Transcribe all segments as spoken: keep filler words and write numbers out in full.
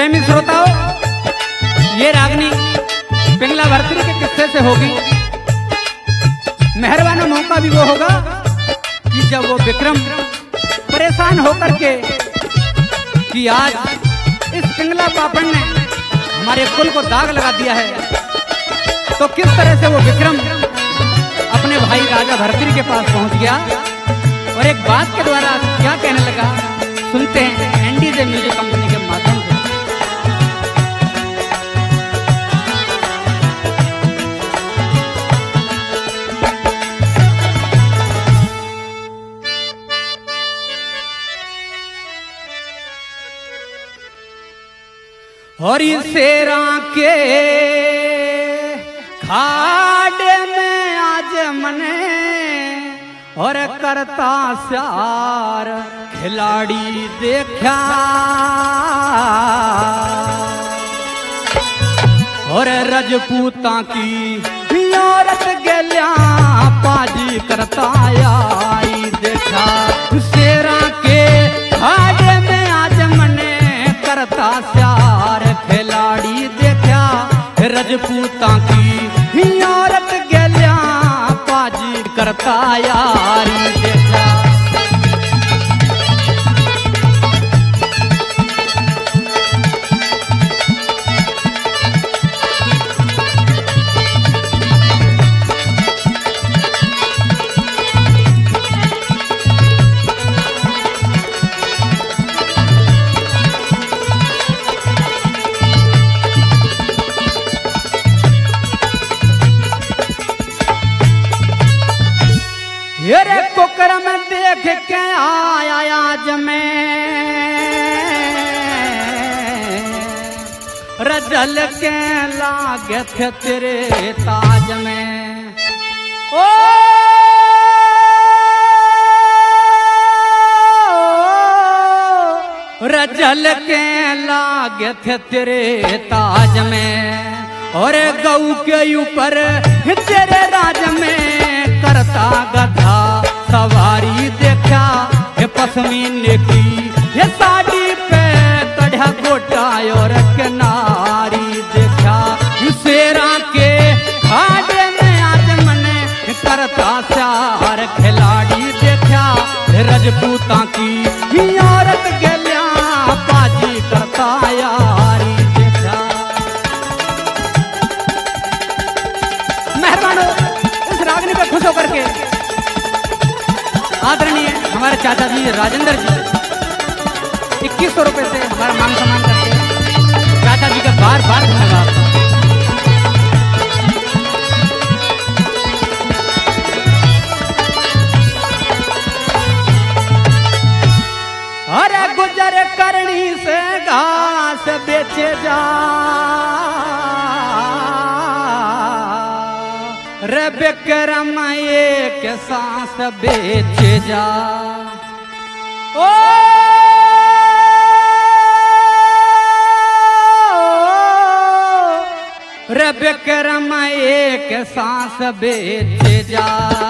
प्रेमी श्रोताओं, ये रागनी पिंगला भर्तरी के किस्से से होगी। मेहरबाना मौका भी वो होगा कि जब वो विक्रम परेशान होकर के कि आज इस पिंगला पापड़ ने हमारे कुल को दाग लगा दिया है, तो किस तरह से वो विक्रम अपने भाई राजा भर्तरी के पास पहुंच गया और एक बात के द्वारा क्या कहने लगा, सुनते हैं एनडीजे म्यूजिक कंपनी के माध्यम से। हरी शेरा के खाड़े में आज मने और करता सार खिलाड़ी देखा और रजपूता की औरत गलिया पाजी करता आई देखा। शेरा के खाड़े में आज मने करता सार खिलाड़ी देखा, रजपूता की औरत गलिया पाजी करता यारी देखा। रे कुकर में देख के आया आज में रजल के लागे थे तेरे ताज में। ओ रजल के लागे थे तेरे ताज में और गऊ के ऊपर तेरे राज में करता गधा सवारी देखा। ये पश्मीने की ये साड़ी पे कढ़ा गोटा और किनारी देखा। शेरा के खाड़े में आज मने करता सार खिलाड़ी देखा, रजपूता की औरत गलिया बाजी करता यारी देखा। मेहरबानो इस रागनी पे खुश होकर के आदरणीय हमारे चाचा जी राजेंद्र जी इक्कीस सौ रुपए से हमारा मान सम्मान करते हैं। चाचा जी का बार बार धन्यवाद। अरे गुजर करनी से घास बेचे जा रे विक्रम एक सांस बेचे जा। ओ रे विक्रम एक सांस बेचे जा,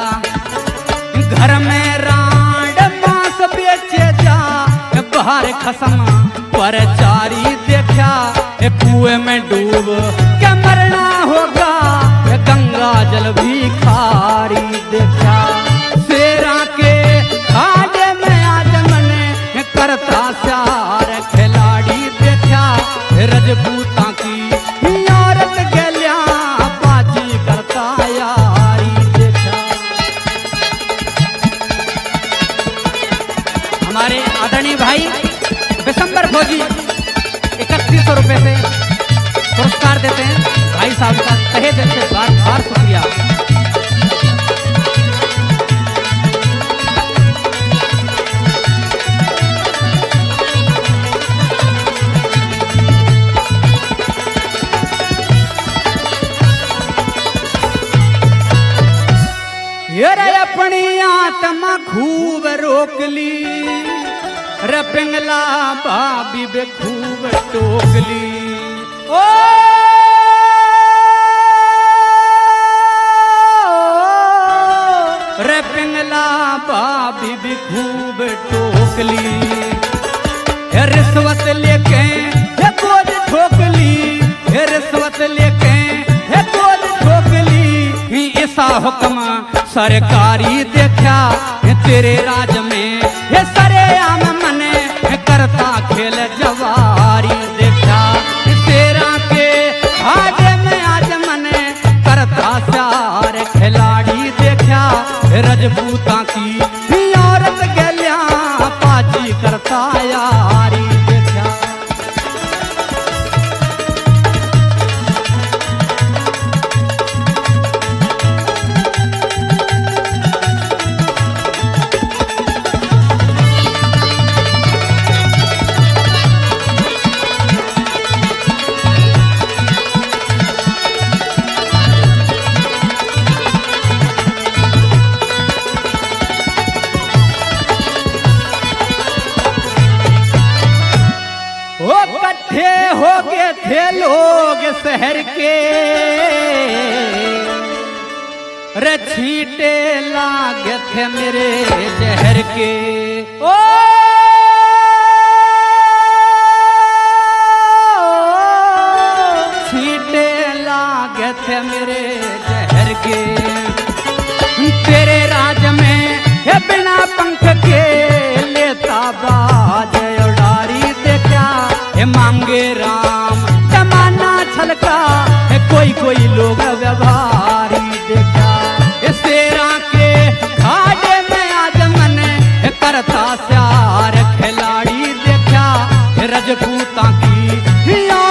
घर में रांड मांस बेचे जा, बाहर खसम पर चारी देखा। कुएं में डूब के मरना होगा, गंगा जल भी खारी देखा। शेरा के खाड़े में आज मने करता सार खिलाड़ी देखा, रजपूता की औरत गलिया बाजी करता यारी देखा। हमारे आदरणीय भाई विशंबर फौजी इकतीस सौ रुपए से पुरस्कार देते हैं। भाई साहब का तहे दिल से बार बार शुक्रिया। ये रे अपनी आत्मा खूब रोक ली, रे पिंगला भाभी बे खूब टोकली। ओ रे पिंगला भाभी भी खूब टोकली, रिश्वत लेके गोद हुक्म सरकारी देखा तेरे राज में हे सरे आम मने करता खेल जवारी देखा तेरा के आगे में आज मने करता प्यार खिलाड़ी देखा रजपूता की औरत गलिया पाची करता यारी देखा। वो कट्ठे हो गए थे लोग शहर के रे छींटे लागे थे मेरे जहर के ओ छींटे लागे थे मेरे जहर के तेरे राज में है बिना पंख के लेता बाज उड़ारी देखा हे मांगे राम जमाना छलका है कोई कोई लोग व्यवहारी देखा इस तेरा के खाड़े में आज मन करता प्यार खिलाड़ी देखा रजपूता की